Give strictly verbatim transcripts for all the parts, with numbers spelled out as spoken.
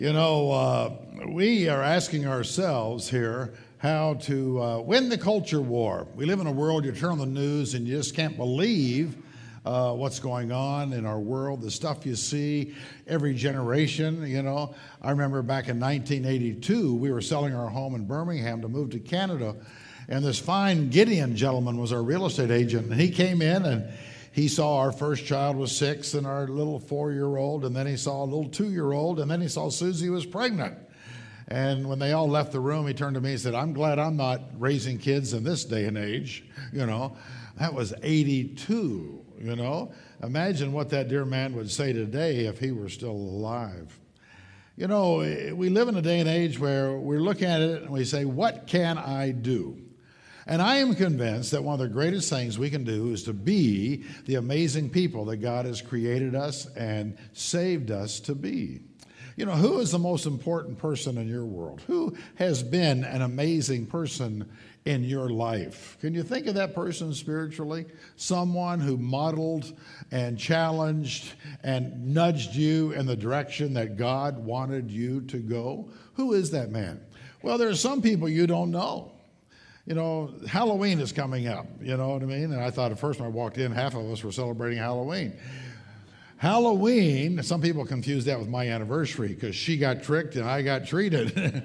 You know, uh, we are asking ourselves here how to uh, win the culture war. We live in a world, you turn on the news and you just can't believe uh, what's going on in our world, the stuff you see every generation, you know. I remember back in nineteen eighty-two, we were selling our home in Birmingham to move to Canada, and this fine Gideon gentleman was our real estate agent, and he came in and he saw our first child was six and our little four-year-old, and then he saw a little two-year-old, and then he saw Susie was pregnant. And when they all left the room, he turned to me and said, "I'm glad I'm not raising kids in this day and age." You know, that was eighty-two, you know. Imagine what that dear man would say today if he were still alive. You know, we live in a day and age where we're looking at it and we say, what can I do? And I am convinced that one of the greatest things we can do is to be the amazing people that God has created us and saved us to be. You know, who is the most important person in your world? Who has been an amazing person in your life? Can you think of that person spiritually? Someone who modeled and challenged and nudged you in the direction that God wanted you to go? Who is that man? Well, there are some people you don't know. You know, Halloween is coming up, you know what I mean? And I thought at first when I walked in, half of us were celebrating Halloween. Halloween, some people confuse that with my anniversary because she got tricked and I got treated.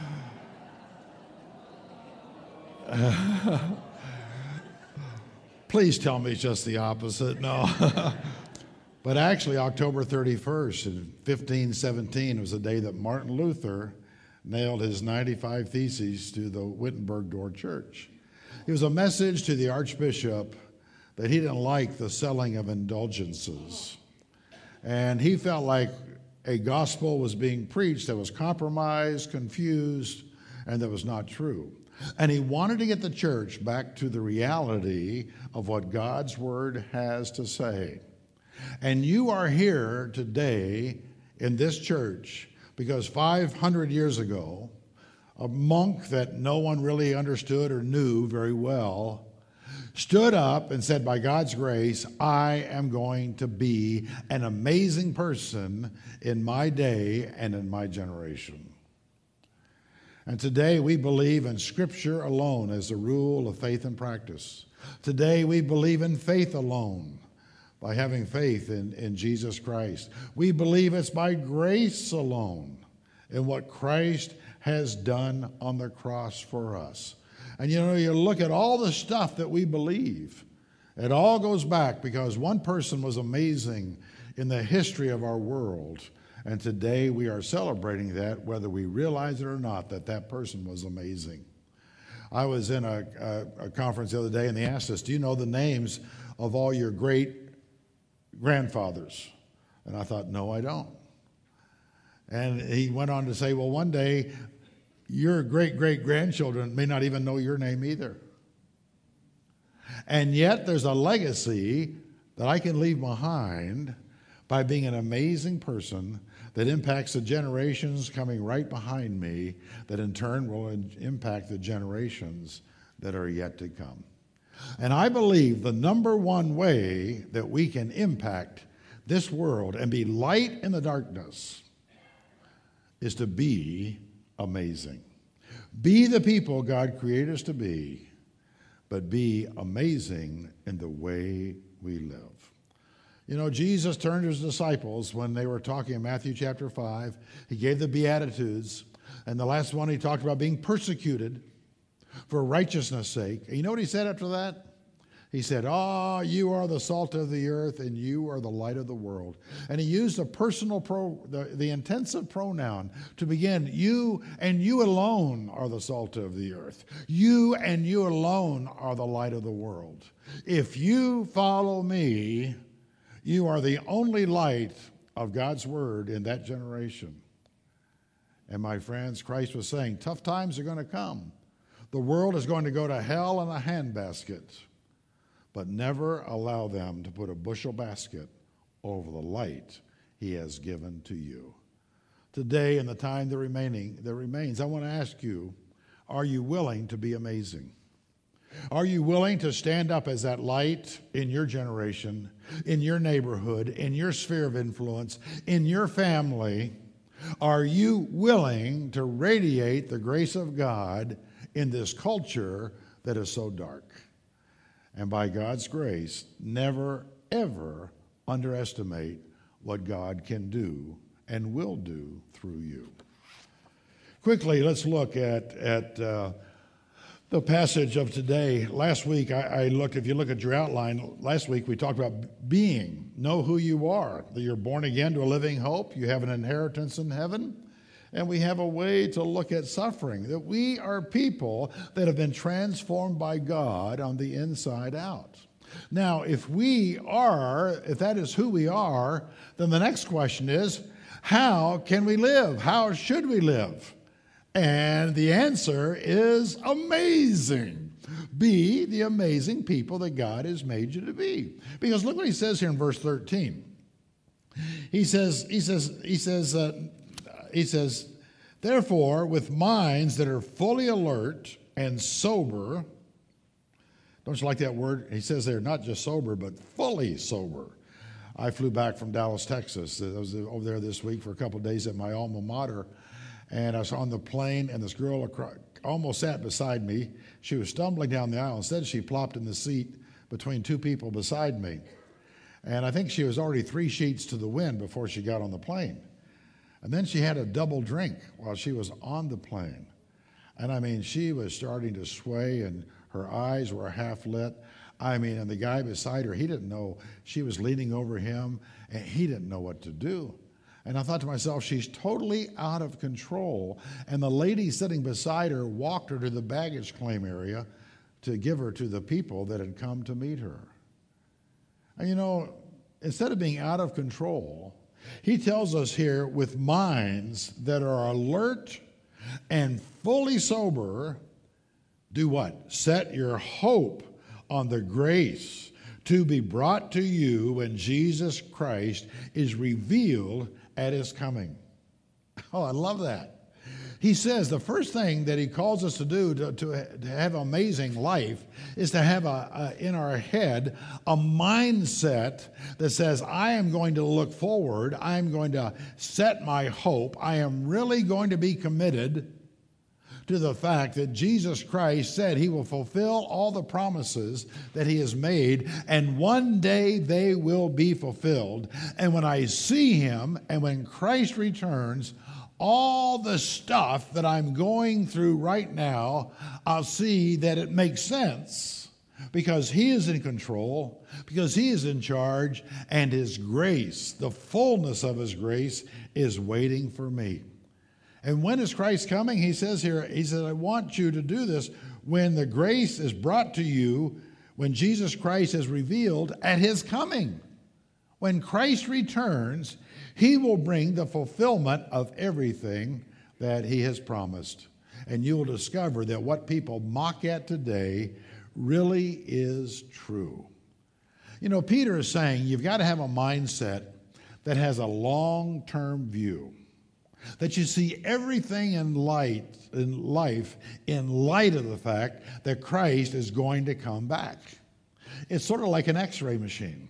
uh, please tell me it's just the opposite. No. But actually, October thirty-first in fifteen seventeen was the day that Martin Luther nailed his ninety-five Theses to the Wittenberg Door Church. It was a message to the Archbishop that he didn't like the selling of indulgences. And he felt like a gospel was being preached that was compromised, confused, and that was not true. And he wanted to get the church back to the reality of what God's word has to say. And you are here today in this church because five hundred years ago, a monk that no one really understood or knew very well stood up and said, by God's grace, I am going to be an amazing person in my day and in my generation. And today we believe in Scripture alone as the rule of faith and practice. Today we believe in faith alone by having faith in, in Jesus Christ. We believe it's by grace alone in what Christ has done on the cross for us. And you know, you look at all the stuff that we believe, it all goes back because one person was amazing in the history of our world. And today we are celebrating that, whether we realize it or not, that that person was amazing. I was in a, a, a conference the other day and they asked us, do you know the names of all your great grandfathers? And I thought, no, I don't. And he went on to say, well, one day your great-great-grandchildren may not even know your name either. And yet there's a legacy that I can leave behind by being an amazing person that impacts the generations coming right behind me, that in turn will impact the generations that are yet to come. And I believe the number one way that we can impact this world and be light in the darkness is to be amazing. Be the people God created us to be, but be amazing in the way we live. You know, Jesus turned to his disciples when they were talking in Matthew chapter five. He gave the Beatitudes, and the last one he talked about being persecuted for righteousness' sake. And you know what he said after that? He said, ah, oh, you are the salt of the earth and you are the light of the world. And he used a personal, pro, the, the intensive pronoun to begin. You and you alone are the salt of the earth. You and you alone are the light of the world. If you follow me, you are the only light of God's word in that generation. And my friends, Christ was saying, tough times are going to come. The world is going to go to hell in a handbasket. But never allow them to put a bushel basket over the light he has given to you. Today, in the time that, remaining, that remains, I want to ask you, are you willing to be amazing? Are you willing to stand up as that light in your generation, in your neighborhood, in your sphere of influence, in your family, Are you willing to radiate the grace of God in this culture that is so dark? And by God's grace, never, ever underestimate what God can do and will do through you. Quickly, let's look at, at uh, the passage of today. Last week, I, I looked, if you look at your outline, last week we talked about being, know who you are, that you're born again to a living hope, you have an inheritance in heaven, and we have a way to look at suffering, that we are people that have been transformed by God on the inside out. Now, if we are, if that is who we are, then the next question is, how can we live? How should we live? And the answer is amazing. Be the amazing people that God has made you to be. Because look what he says here in verse thirteen. He says, he says, he says, uh, he says, therefore, with minds that are fully alert and sober. Don't you like that word? He says there, not just sober, but fully sober. I flew back from Dallas, Texas. I was over there this week for a couple of days at my alma mater. And I was on the plane, and this girl across, almost sat beside me. She was stumbling down the aisle. Instead, she plopped in the seat between two people beside me. And I think she was already three sheets to the wind before she got on the plane. And then she had a double drink while she was on the plane. And I mean, she was starting to sway, and her eyes were half lit. I mean, and the guy beside her, he didn't know. She was leaning over him, and he didn't know what to do. And I thought to myself, she's totally out of control. And the lady sitting beside her walked her to the baggage claim area to give her to the people that had come to meet her. And you know, instead of being out of control, he tells us here, with minds that are alert and fully sober, do what? Set your hope on the grace to be brought to you when Jesus Christ is revealed at his coming. Oh, I love that. He says the first thing that he calls us to do to, to, to have amazing life is to have a, a, in our head a mindset that says, I am going to look forward. I am going to set my hope. I am really going to be committed to the fact that Jesus Christ said he will fulfill all the promises that he has made, and one day they will be fulfilled. And when I see him, and when Christ returns, all the stuff that I'm going through right now, I'll see that it makes sense because he is in control, because he is in charge, and his grace, the fullness of his grace, is waiting for me. And when is Christ coming? He says here, he says, I want you to do this when the grace is brought to you, when Jesus Christ is revealed at his coming. When Christ returns, he will bring the fulfillment of everything that he has promised. And you will discover that what people mock at today really is true. You know, Peter is saying you've got to have a mindset that has a long-term view. That you see everything in light in life in light of the fact that Christ is going to come back. It's sort of like an X-ray machine.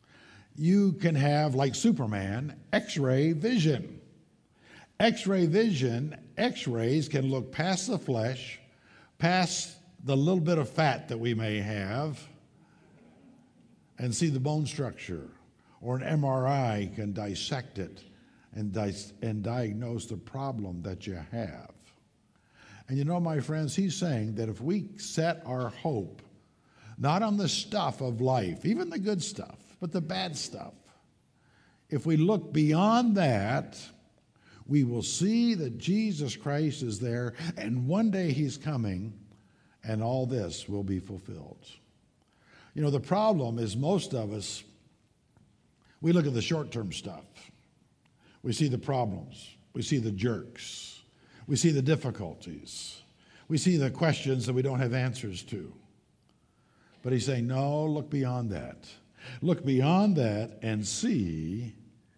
You can have, like Superman, X-ray vision. X-ray vision, X-rays can look past the flesh, past the little bit of fat that we may have, and see the bone structure. Or an M R I can dissect it and, di- and diagnose the problem that you have. And you know, my friends, he's saying that if we set our hope not on the stuff of life, even the good stuff, but the bad stuff, if we look beyond that, we will see that Jesus Christ is there, and one day he's coming, and all this will be fulfilled. You know, the problem is most of us, we look at the short-term stuff. We see the problems. We see the jerks. We see the difficulties. We see the questions that we don't have answers to. But he's saying, no, look beyond that. Look beyond that and see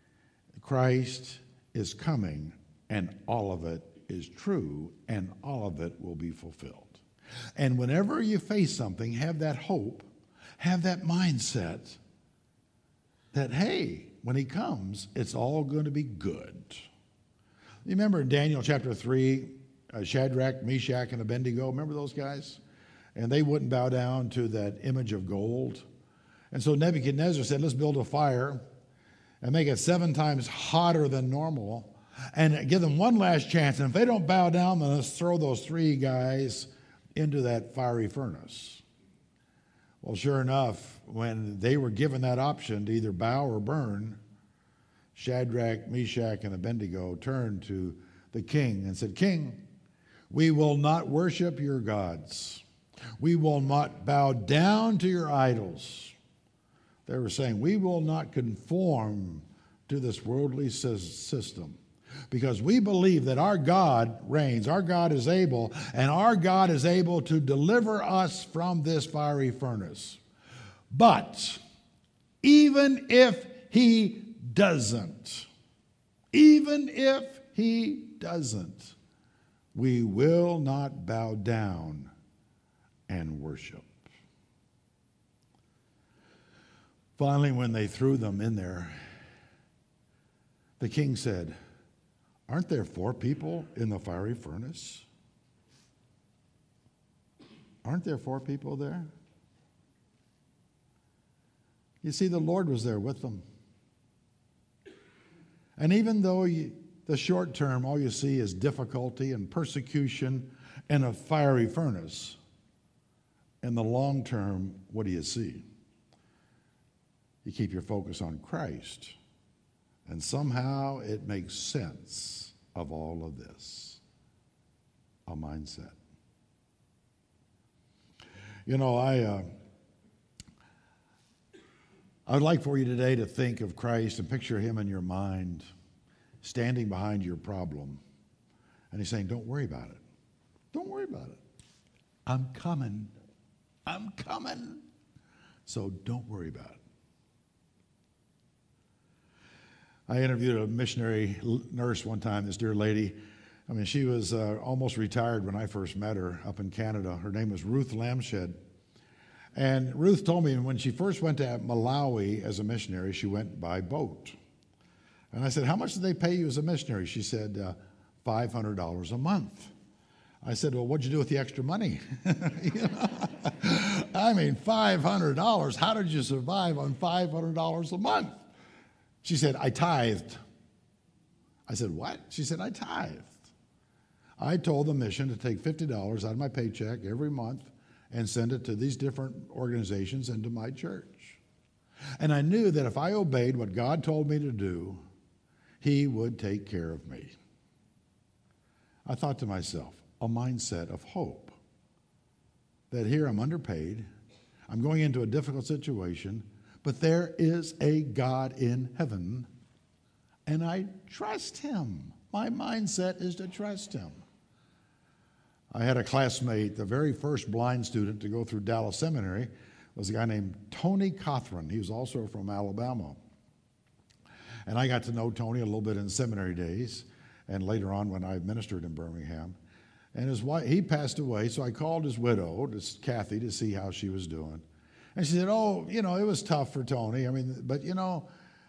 Christ is coming, and all of it is true, and all of it will be fulfilled. And whenever you face something, have that hope, have that mindset that, hey, when he comes, it's all going to be good. You remember in Daniel chapter three, uh, Shadrach, Meshach, and Abednego, remember those guys? And they wouldn't bow down to that image of gold. And so Nebuchadnezzar said, let's build a fire and make it seven times hotter than normal and give them one last chance. And if they don't bow down, then let's throw those three guys into that fiery furnace. Well, sure enough, when they were given that option to either bow or burn, Shadrach, Meshach, and Abednego turned to the king and said, King, we will not worship your gods. We will not bow down to your idols. They were saying, we will not conform to this worldly system because we believe that our God reigns, our God is able, and our God is able to deliver us from this fiery furnace. But even if he doesn't, even if he doesn't, we will not bow down and worship. Finally, when they threw them in there, the king said, aren't there four people in the fiery furnace? Aren't there four people there? You see, the Lord was there with them. And even though you, the short term, all you see is difficulty and persecution and a fiery furnace, in the long term, what do you see? You keep your focus on Christ, and somehow it makes sense of all of this. A mindset. You know, I uh, I would like for you today to think of Christ and picture him in your mind, standing behind your problem, and he's saying, "Don't worry about it. Don't worry about it. I'm coming. I'm coming. So don't worry about it." I interviewed a missionary nurse one time, this dear lady. I mean, she was uh, almost retired when I first met her up in Canada. Her name was Ruth Lamshed. And Ruth told me when she first went to Malawi as a missionary, she went by boat. And I said, how much did they pay you as a missionary? She said, uh, five hundred dollars a month. I said, well, what'd you do with the extra money? You know? I mean, five hundred dollars. How did you survive on five hundred dollars a month? She said, I tithed. I said, what? She said, I tithed. I told the mission to take fifty dollars out of my paycheck every month and send it to these different organizations and to my church. And I knew that if I obeyed what God told me to do, he would take care of me. I thought to myself, a mindset of hope. That here I'm underpaid, I'm going into a difficult situation, but there is a God in heaven, and I trust him. My mindset is to trust him. I had a classmate, the very first blind student to go through Dallas Seminary was a guy named Tony Cothran. He was also from Alabama. And I got to know Tony a little bit in seminary days, and later on when I ministered in Birmingham. And his wife, he passed away, so I called his widow, this Kathy, to see how she was doing. And she said, oh, you know, it was tough for Tony. I mean, but, you know,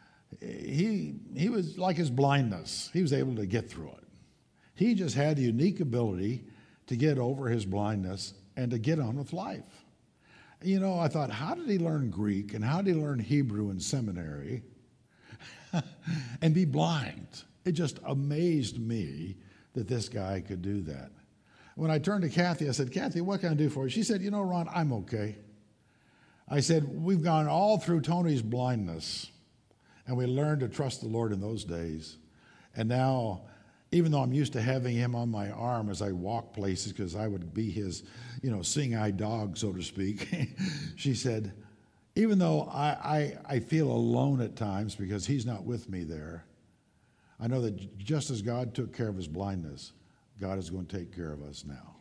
he he was like his blindness. He was able to get through it. He just had the unique ability to get over his blindness and to get on with life. You know, I thought, how did he learn Greek and how did he learn Hebrew in seminary and be blind? It just amazed me that this guy could do that. When I turned to Kathy, I said, Kathy, what can I do for you? She said, you know, Ron, I'm okay. I said, we've gone all through Tony's blindness, and we learned to trust the Lord in those days. And now, even though I'm used to having him on my arm as I walk places, because I would be his, you know, seeing-eye dog, so to speak, she said, even though I, I, I feel alone at times because he's not with me there, I know that just as God took care of his blindness, God is going to take care of us now.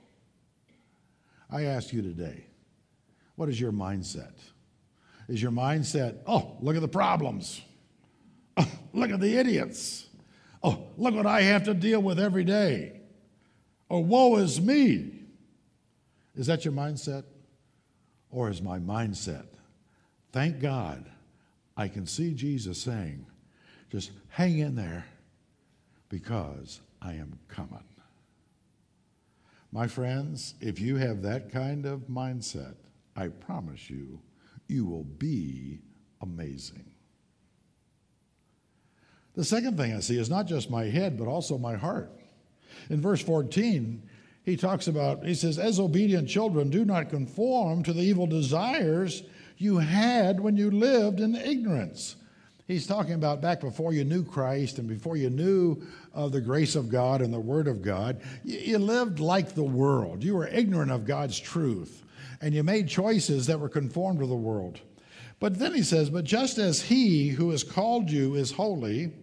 I ask you today, what is your mindset? Is your mindset, oh, look at the problems. Oh, look at the idiots. Oh, look what I have to deal with every day. Or woe is me. Is that your mindset? Or is my mindset, thank God I can see Jesus saying, just hang in there because I am coming. My friends, if you have that kind of mindset, I promise you, you will be amazing. The second thing I see is not just my head, but also my heart. In verse fourteen, he talks about, he says, as obedient children, do not conform to the evil desires you had when you lived in ignorance. He's talking about back before you knew Christ and before you knew of the grace of God and the Word of God, you, you lived like the world. You were ignorant of God's truth, and you made choices that were conformed to the world. But then he says, but just as he who has called you is holy,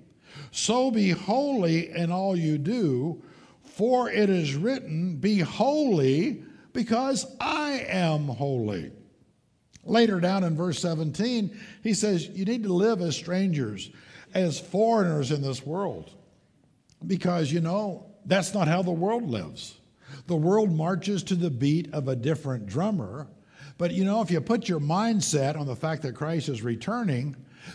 so be holy in all you do, for it is written, be holy because I am holy. Later down in verse seventeen, he says, you need to live as strangers, as foreigners in this world. Because, you know, that's not how the world lives. The world marches to the beat of a different drummer. But, you know, if you put your mindset on the fact that Christ is returning,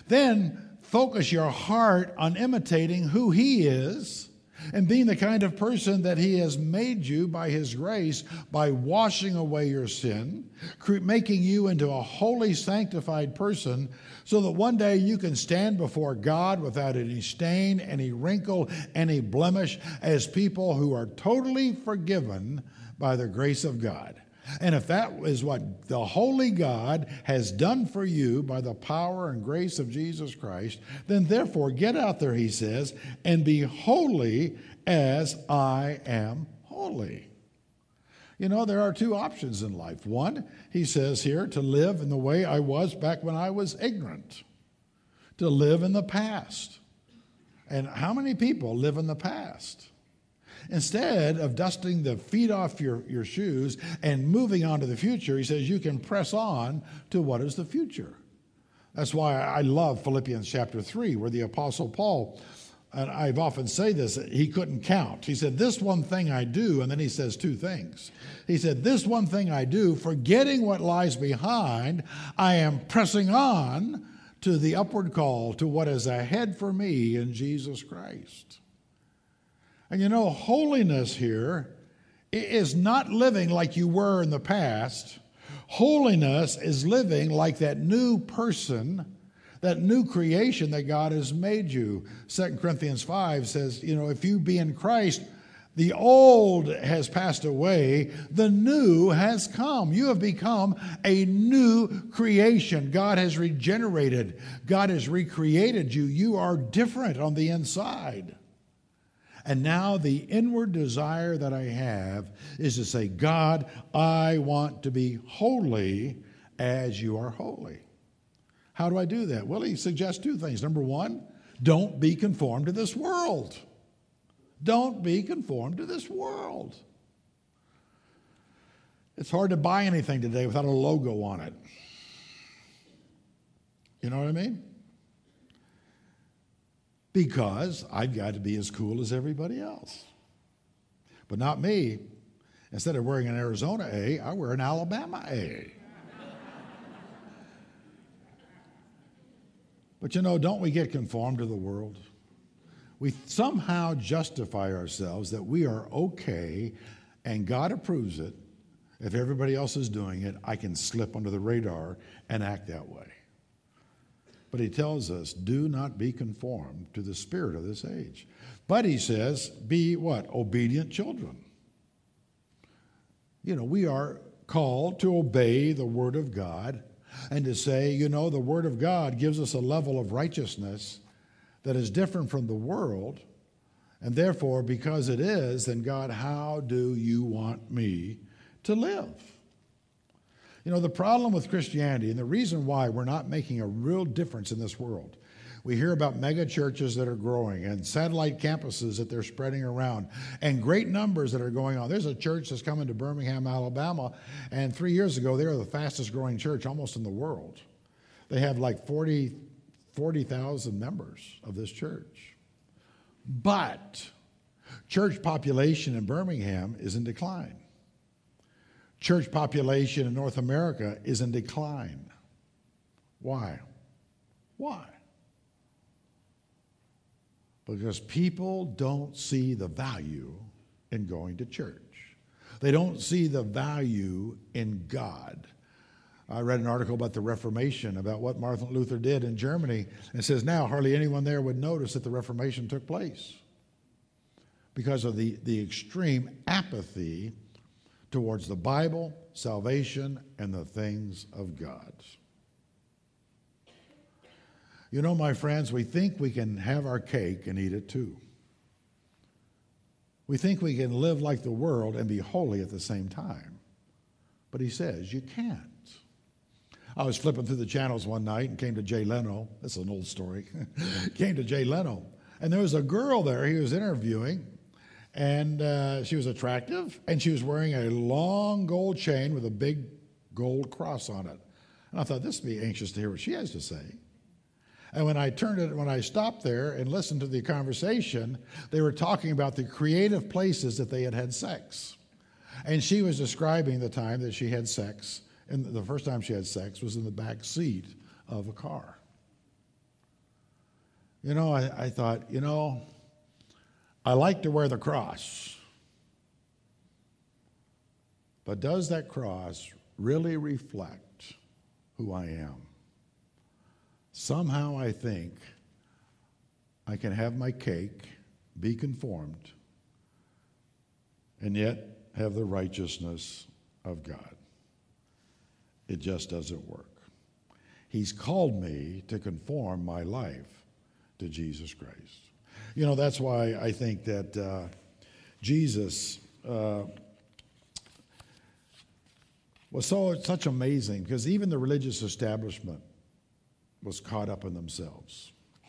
then focus your heart on imitating who he is and being the kind of person that he has made you by his grace, by washing away your sin, making you into a holy, sanctified person, so that one day you can stand before God without any stain, any wrinkle, any blemish, as people who are totally forgiven by the grace of God. And if that is what the holy God has done for you by the power and grace of Jesus Christ, then therefore get out there, he says, and be holy as I am holy. You know, there are two options in life. One, he says here, to live in the way I was back when I was ignorant, to live in the past. And how many people live in the past? Instead of dusting the feet off your, your shoes and moving on to the future, he says you can press on to what is the future. That's why I love Philippians chapter three, where the Apostle Paul, and I've often said this, he couldn't count. He said, this one thing I do, and then he says two things. He said, this one thing I do, forgetting what lies behind, I am pressing on to the upward call, to what is ahead for me in Jesus Christ. And you know, holiness here is not living like you were in the past. Holiness is living like that new person, that new creation that God has made you. Second Corinthians five says, you know, if you be in Christ, the old has passed away, the new has come. You have become a new creation. God has regenerated. God has recreated you. You are different on the inside. And now the inward desire that I have is to say, God, I want to be holy as you are holy. How do I do that? Well, he suggests two things. Number one, don't be conformed to this world. Don't be conformed to this world. It's hard to buy anything today without a logo on it. You know what I mean? Because I've got to be as cool as everybody else. But not me. Instead of wearing an Arizona A, I wear an Alabama A. But you know, don't we get conformed to the world? We somehow justify ourselves that we are okay and God approves it. If everybody else is doing it, I can slip under the radar and act that way. But he tells us, do not be conformed to the spirit of this age. But he says, be what? Obedient children. You know, we are called to obey the Word of God and to say, you know, the Word of God gives us a level of righteousness that is different from the world. And therefore, because it is, then God, how do you want me to live? You know, the problem with Christianity and the reason why we're not making a real difference in this world, we hear about mega churches that are growing and satellite campuses that they're spreading around and great numbers that are going on. There's a church that's coming to Birmingham, Alabama, and three years ago, they were the fastest growing church almost in the world. They have like forty thousand members of this church. But church population in Birmingham is in decline. Church population in North America is in decline. Why? Why? Because people don't see the value in going to church. They don't see the value in God. I read an article about the Reformation, about what Martin Luther did in Germany, and it says now hardly anyone there would notice that the Reformation took place because of the, the extreme apathy towards the Bible, salvation, and the things of God. You know, my friends, we think we can have our cake and eat it too. We think we can live like the world and be holy at the same time. But he says you can't. I was flipping through the channels one night and came to Jay Leno. That's an old story. Came to Jay Leno. And there was a girl there he was interviewing. And uh, she was attractive. And she was wearing a long gold chain with a big gold cross on it. And I thought, this would be anxious to hear what she has to say. And when I turned it, when I stopped there and listened to the conversation, they were talking about the creative places that they had had sex. And she was describing the time that she had sex, and the first time she had sex was in the back seat of a car. You know, I, I thought, you know, I like to wear the cross, but does that cross really reflect who I am? Somehow I think I can have my cake, be conformed, and yet have the righteousness of God. It just doesn't work. He's called me to conform my life to Jesus Christ. You know, that's why I think that uh, Jesus uh, was so such amazing, because even the religious establishment was caught up in themselves.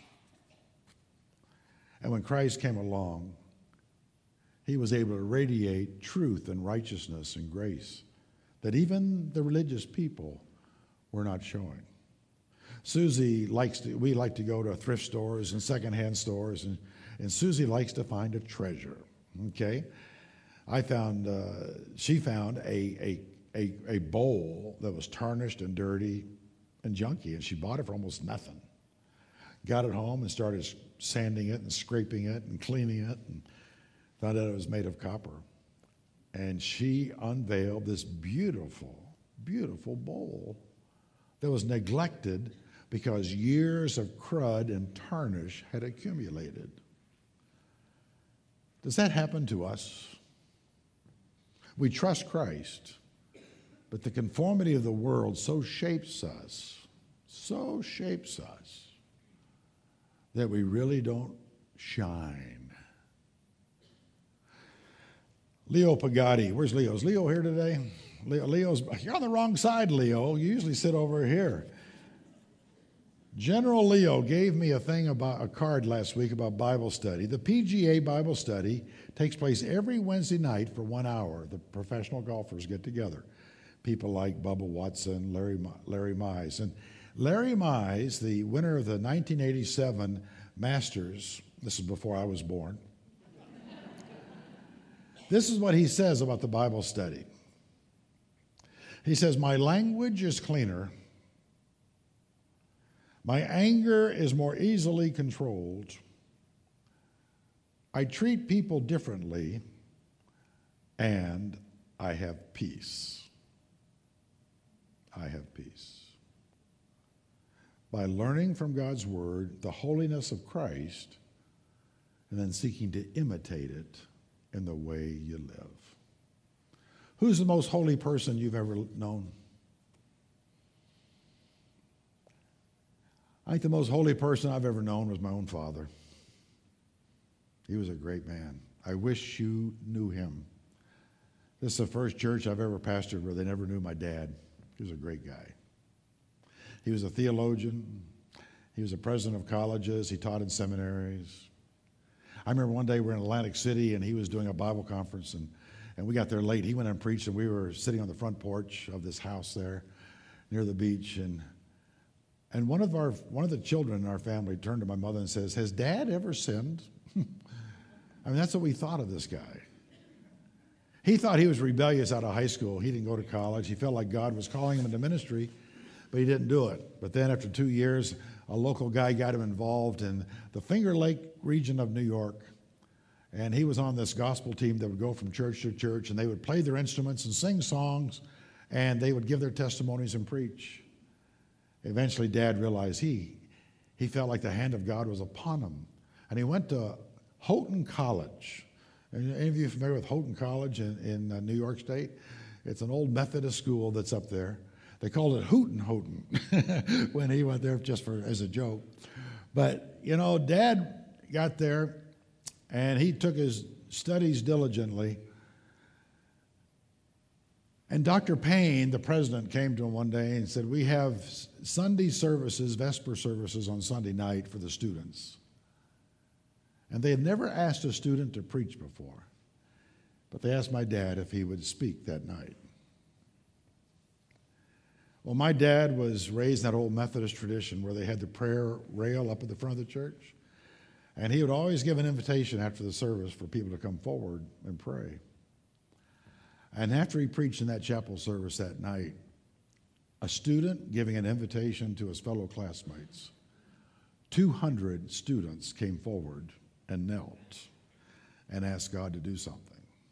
And when Christ came along, he was able to radiate truth and righteousness and grace that even the religious people were not showing. Susie likes to, we like to go to thrift stores and secondhand stores, and, and Susie likes to find a treasure, okay? I found, uh, she found a, a, a, a bowl that was tarnished and dirty and junky, and she bought it for almost nothing. Got it home and started sanding it and scraping it and cleaning it, and found out it was made of copper. And she unveiled this beautiful, beautiful bowl that was neglected because years of crud and tarnish had accumulated. Does that happen to us? We trust Christ, but the conformity of the world so shapes us, so shapes us, that we really don't shine. Leo Pagani, where's Leo? Is Leo here today? Leo, Leo's, you're on the wrong side, Leo. You usually sit over here. General Leo gave me a thing about a card last week about Bible study. The P G A Bible study takes place every Wednesday night for one hour. The professional golfers get together. People like Bubba Watson, Larry, Larry Mize. And Larry Mize, the winner of the nineteen eighty-seven Masters, this is before I was born, this is what he says about the Bible study. He says, my language is cleaner. My anger is more easily controlled. I treat people differently, and I have peace. I have peace. By learning from God's Word the holiness of Christ, and then seeking to imitate it in the way you live. Who's the most holy person you've ever known? I think the most holy person I've ever known was my own father. He was a great man. I wish you knew him. This is the first church I've ever pastored where they never knew my dad. He was a great guy. He was a theologian. He was a president of colleges. He taught in seminaries. I remember one day we were in Atlantic City and he was doing a Bible conference, and, and we got there late. He went and preached, and we were sitting on the front porch of this house there near the beach, and And one of our one of the children in our family turned to my mother and says, has Dad ever sinned? I mean, that's what we thought of this guy. He thought he was rebellious out of high school. He didn't go to college. He felt like God was calling him into ministry. but he didn't do it. But then after two years, a local guy got him involved in the Finger Lake region of New York. And he was on this gospel team that would go from church to church, and they would play their instruments and sing songs, and they would give their testimonies and preach. Eventually, Dad realized he, he felt like the hand of God was upon him. And he went to Houghton College. Any of you familiar with Houghton College in, in uh, New York State? It's an old Methodist school that's up there. They called it Houghton Houghton when he went there just for as a joke. But, you know, Dad got there, and he took his studies diligently. And Doctor Payne, the president, came to him one day and said, we have Sunday services, Vesper services on Sunday night for the students. And they had never asked a student to preach before. But they asked my dad if he would speak that night. Well, my dad was raised in that old Methodist tradition where they had the prayer rail up at the front of the church. And he would always give an invitation after the service for people to come forward and pray. And after he preached in that chapel service that night, a student giving an invitation to his fellow classmates, two hundred students came forward and knelt and asked God to do something.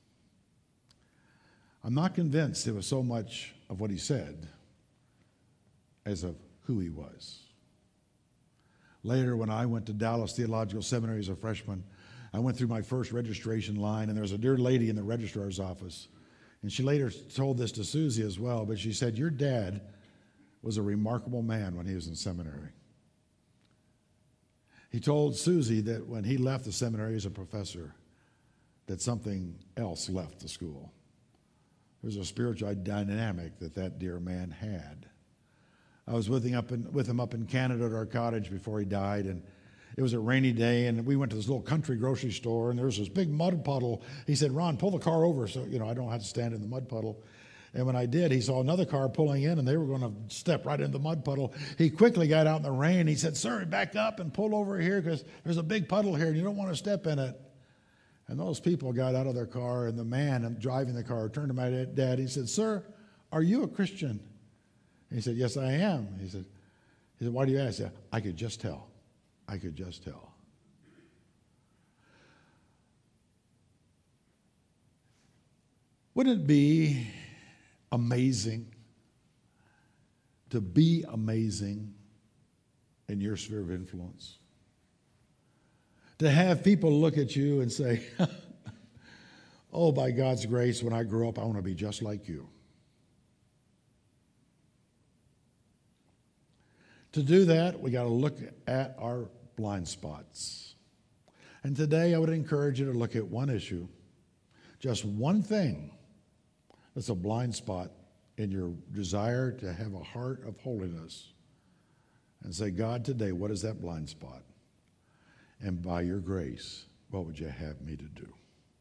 I'm not convinced it was so much of what he said as of who he was. Later, when I went to Dallas Theological Seminary as a freshman, I went through my first registration line, and there was a dear lady in the registrar's office. And she later told this to Susie as well, but she said, your dad was a remarkable man when he was in seminary. He told Susie that when he left the seminary as a professor, that something else left the school. There was a spiritual dynamic that that dear man had. I was with him up in, with him up in Canada at our cottage before he died, and it was a rainy day, and we went to this little country grocery store, and there was this big mud puddle. He said, Ron, pull the car over so you know I don't have to stand in the mud puddle. And when I did, he saw another car pulling in, and they were going to step right in the mud puddle. He quickly got out in the rain. He said, sir, back up and pull over here because there's a big puddle here, and you don't want to step in it. And those people got out of their car, and the man driving the car turned to my dad. He said, sir, are you a Christian? He said, yes, I am. He said, he said, why do you ask? He said, I could just tell. I could just tell. Wouldn't it be amazing to be amazing in your sphere of influence? To have people look at you and say, oh, by God's grace, when I grow up, I want to be just like you. To do that, we got to look at our blind spots. And today I would encourage you to look at one issue, just one thing that's a blind spot in your desire to have a heart of holiness, and say, God, today, what is that blind spot? And by your grace, what would you have me to do?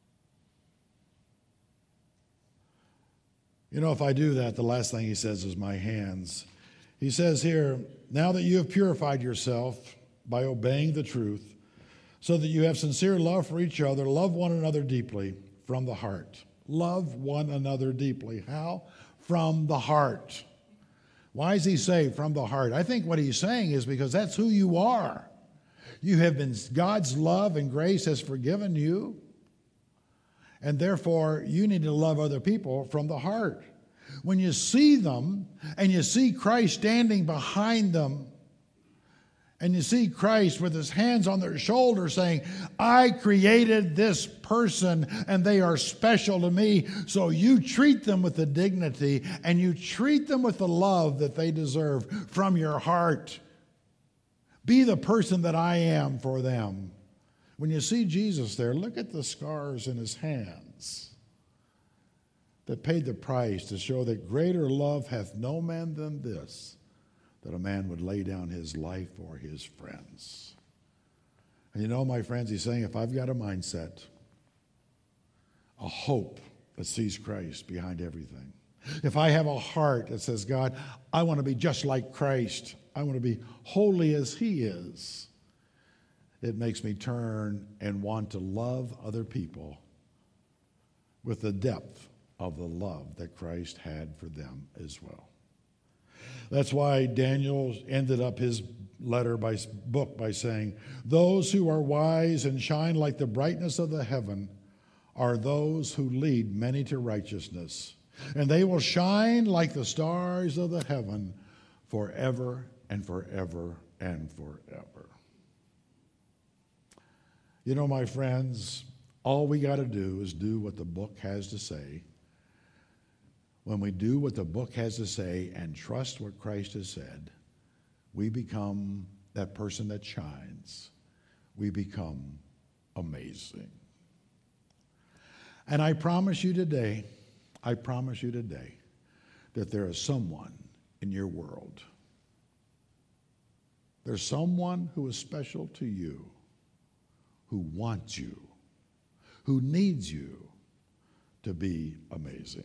You know, if I do that, the last thing he says is my hands. He says here, now that you have purified yourself by obeying the truth, so that you have sincere love for each other, love one another deeply from the heart. Love one another deeply. How? From the heart. Why does he say from the heart? I think what he's saying is because that's who you are. You have been, God's love and grace has forgiven you, and therefore you need to love other people from the heart. When you see them and you see Christ standing behind them, and you see Christ with his hands on their shoulders saying, I created this person and they are special to me, so you treat them with the dignity and you treat them with the love that they deserve from your heart. Be the person that I am for them. When you see Jesus there, look at the scars in his hands that paid the price to show that greater love hath no man than this, that a man would lay down his life for his friends. And you know, my friends, he's saying, if I've got a mindset, a hope that sees Christ behind everything, if I have a heart that says, God, I want to be just like Christ, I want to be holy as he is, it makes me turn and want to love other people with the depth of the love that Christ had for them as well. That's why Daniel ended up his letter by book by saying, "Those who are wise and shine like the brightness of the heaven are those who lead many to righteousness, and they will shine like the stars of the heaven forever and forever and forever." You know, my friends, all we got to do is do what the book has to say. When we do what the book has to say and trust what Christ has said, we become that person that shines. We become amazing. And I promise you today, I promise you today, that there is someone in your world. There's someone who is special to you, who wants you, who needs you to be amazing.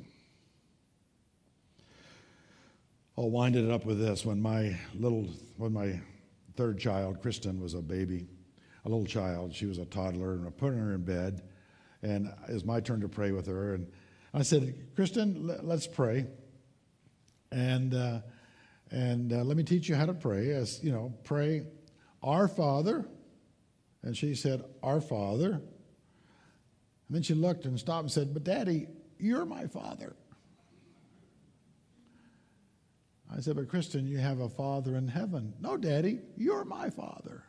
I'll wind it up with this. When my little, when my third child, Kristen, was a baby, a little child, she was a toddler, and I put her in bed, and it was my turn to pray with her. And I said, "Kristen, let's pray, and uh, and uh, let me teach you how to pray. As you know, pray, Our Father." And she said, "Our Father." And then she looked and stopped and said, "But Daddy, you're my father." I said, "But Kristen, you have a Father in heaven." "No, Daddy, you're my Father."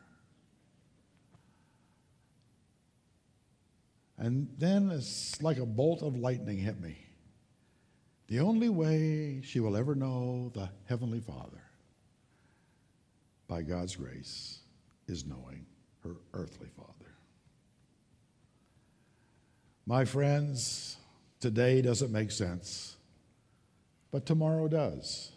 And then it's like a bolt of lightning hit me. The only way she will ever know the Heavenly Father, by God's grace, is knowing her earthly father. My friends, today doesn't make sense, but tomorrow does.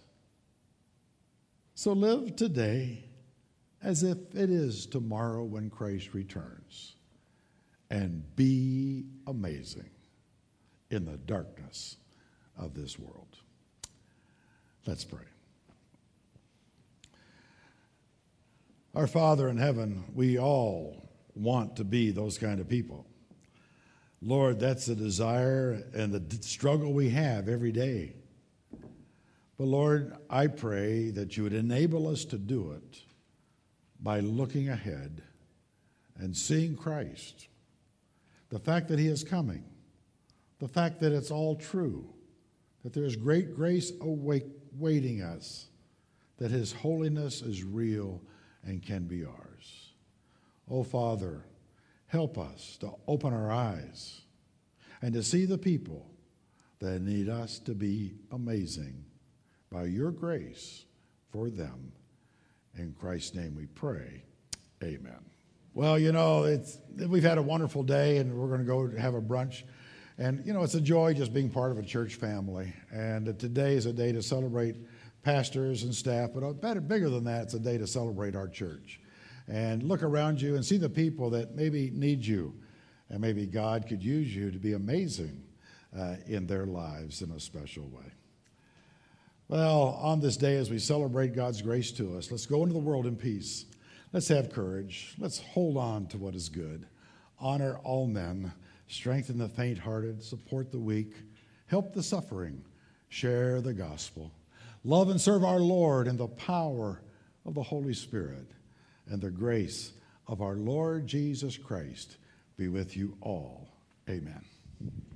So live today as if it is tomorrow when Christ returns, and be amazing in the darkness of this world. Let's pray. Our Father in heaven, we all want to be those kind of people. Lord, that's the desire and the struggle we have every day. But Lord, I pray that you would enable us to do it by looking ahead and seeing Christ, the fact that he is coming, the fact that it's all true, that there is great grace awaiting us, that his holiness is real and can be ours. Oh, Father, help us to open our eyes and to see the people that need us to be amazing by your grace for them. In Christ's name we pray. Amen. Well, you know, it's, we've had a wonderful day, and we're going to go have a brunch. And, you know, it's a joy just being part of a church family. And today is a day to celebrate pastors and staff, but better, bigger than that, it's a day to celebrate our church. And look around you and see the people that maybe need you, and maybe God could use you to be amazing uh, in their lives in a special way. Well, on this day, as we celebrate God's grace to us, let's go into the world in peace. Let's have courage. Let's hold on to what is good. Honor all men. Strengthen the faint-hearted. Support the weak. Help the suffering. Share the gospel. Love and serve our Lord in the power of the Holy Spirit. And the grace of our Lord Jesus Christ be with you all. Amen.